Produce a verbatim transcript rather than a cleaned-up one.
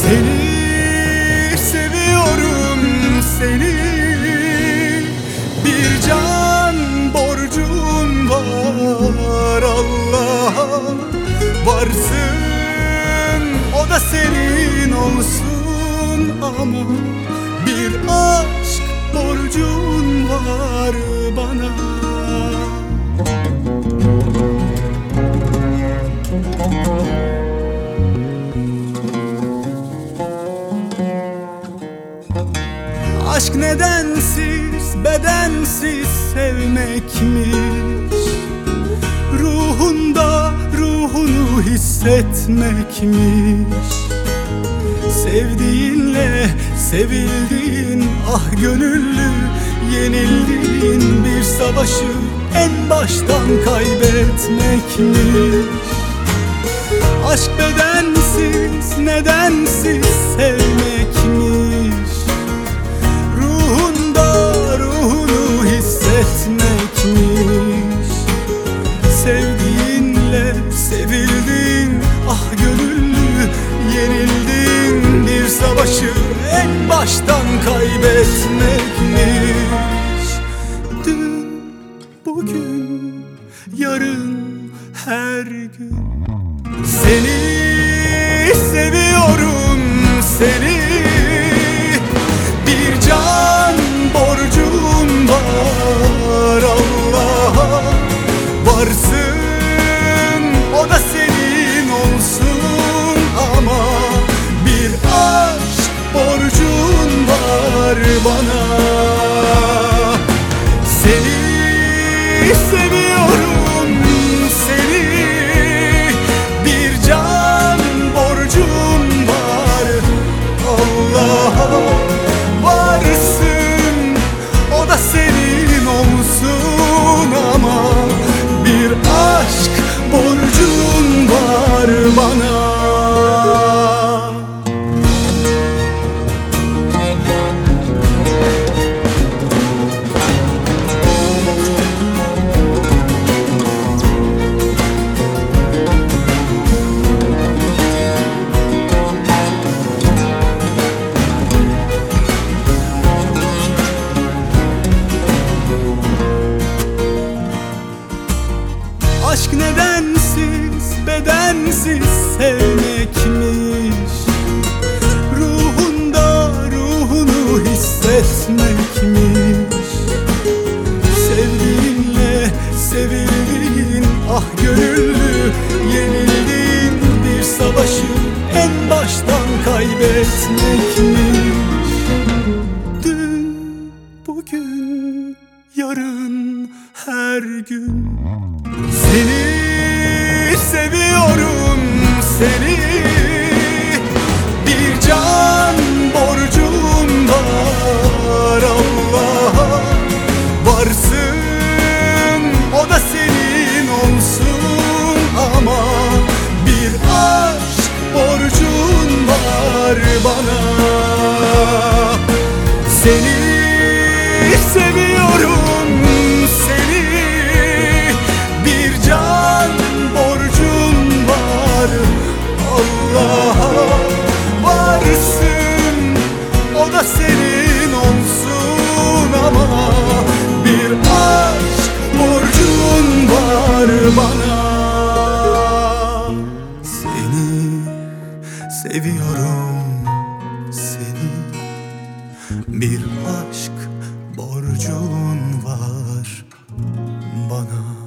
Seni seviyorum, seni. Bir can borcum var Allah'a. Varsın o da senin olsun ama bir aşk borcun var bana. Aşk nedensiz, bedensiz sevmekmiş. Ruhunda ruhunu hissetmekmiş. Sevdiğinle sevildiğin, ah gönüllü yenildiğin bir savaşı en baştan kaybetmekmiş. Aşk bedensiz, nedensiz sevmekmiş. Ruhunda ruhunu hissetmekmiş. Sevdiğinle sevildiğin, ah gönüllü yenildiğin bir savaşı en baştan kaybetmekmiş. Dün, bugün, yarın, her gün. Seni seviyorum, seni. Bir can borcum var Allah'a. Varsın o da senin olsun ama bir aşk borcun var bana. Seni seviyorum, seni. Bir can borcum var Allah'a. Varsın o da senin olsun ama bir aşk borcun var bana. Aşk nedensiz, bedensiz sevmekmiş. Ruhunda ruhunu hissetmekmiş. Sevdiğinle sevildiğin, ah gönüllü yenildiğin bir savaşı en baştan kaybetmekmiş. Dün, bugün, yarın, her gün. Seni seviyorum, seni. Bir can borcum var Allah'a. Varsın o da senin olsun ama bir aşk borcun var bana. Seni seviyorum, seni. Bir can borcum var Allah'a. Varsın o da senin olsun ama bir aşk borcun var bana. Seni seviyorum, seni. Bir aşk borcun var bana.